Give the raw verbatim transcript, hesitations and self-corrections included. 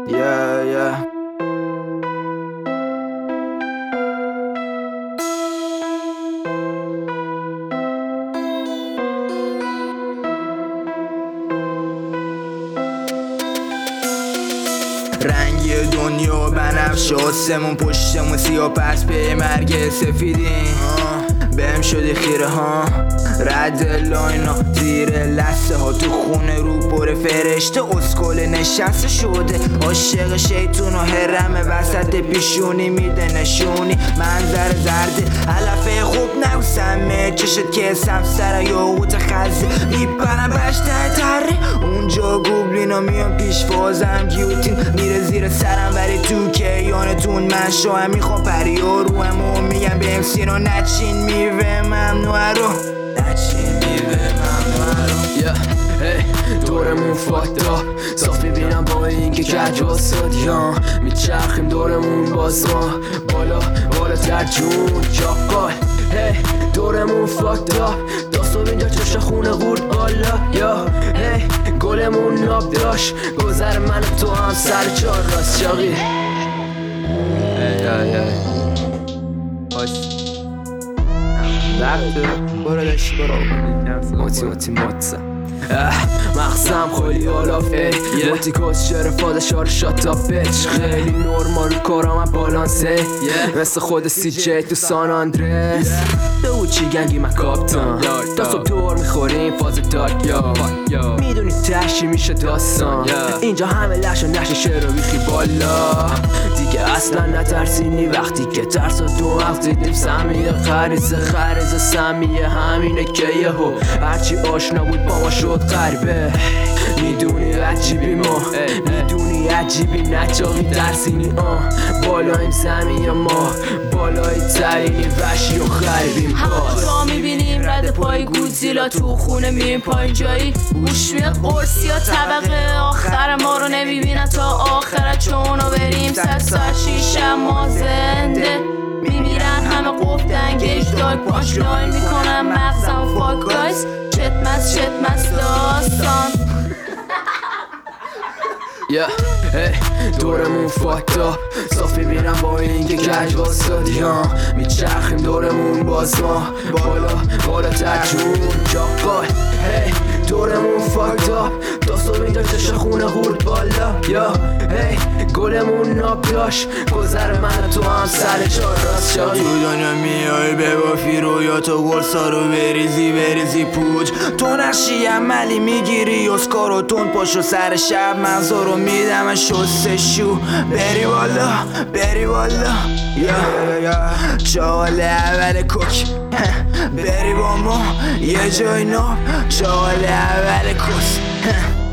Yeah, yeah. رنگی دنیا بنفش آسمون پشتمون سیاه پس به مرگ سفیدین بهم شده خیره ها رد لاین ها زیر لسه ها تو خونه رو پر فرشته اسکل نشسته شده عاشق شیطون و حرم وسط پیشونی میده نشونی منظر زرده علفه خوب نوسمه چشت که سبسر یاقوت خزه میپرم بشته تره اونجا گوبلینا میان پیش فازم گیوتین میره زیر سرم ولی تو کیانتون من شاهم میخوام پریا رو همو میگم به امسینا نچین میوه ممنوع رو نچین میوه ممنوع رو yeah. hey. دورمون فاکتا صاف میبینم با اینکه کج واسد یا میچرخیم دورمون باز ما بالا بالا تر جون چاقال hey. دورمون فاکتا داستو اینجا چشم خونه غورد بالا یا hey. گلمون ناب داشت گذر من تو هم سر چار راست چاقی برو داشتی برو موتی موتی موتسا مغزم خیلی علافه موتی کس چرا فاده شار شاتا بیچ خیلی نورمال کارم هم بالانسه مثل خود سی جی تو سان آندرس تو چی گنگی من کاپتان تا صبح دور میخوریم فاز دارک یا میدونی تشی میشه داستان اینجا همه لش و نش شعر و بیخی بالا دیگه اصلا نترسینی وقتی که ترس و دو هفته دیدیم سمیه خریزه خریزه سمیه همینه که یهو هرچی آشنا بود با ما شد غریبه میدونی عجیبی ما میدونی عجیبی نچاقی درسینی آه بالاییم سمیه ما بالای ترینی وشی و خریبیم باز را میبینیم رد پای گودزیلا تو خونه میریم پایین جایی گوش میاد قرصی ها طبقه آخر ما رو نمیبینن تا آخرت چونو بریم سر ساعت شیشه ما زنده میمیرن همه قفتن گیش داک پاش لاین میکنن مغزم فاک گایز چتمس چتمس داستان yeah. hey. دورمون فاکتا صاف میبینم با اینکه کج واسد یا میچرخیم دورمون باز ما بالا بالا تر جون چاقال hey. دورمون فاکتا داستو اینجا چشم خونه غورد بالا یا hey. گلمون ناب داشت گذر من تو هم سر چار راست چاقی تو دنیا میای به بافی رو یا تو گلسا رو بریزی بریزی پوچ تو نقشی عملی میگیری اسکار و تون پاشو سر شب منظور رو میدم شسته شو بری بالا بری بالا یا یا چال اول کوک بری با ما یه جای ناب چال اول کس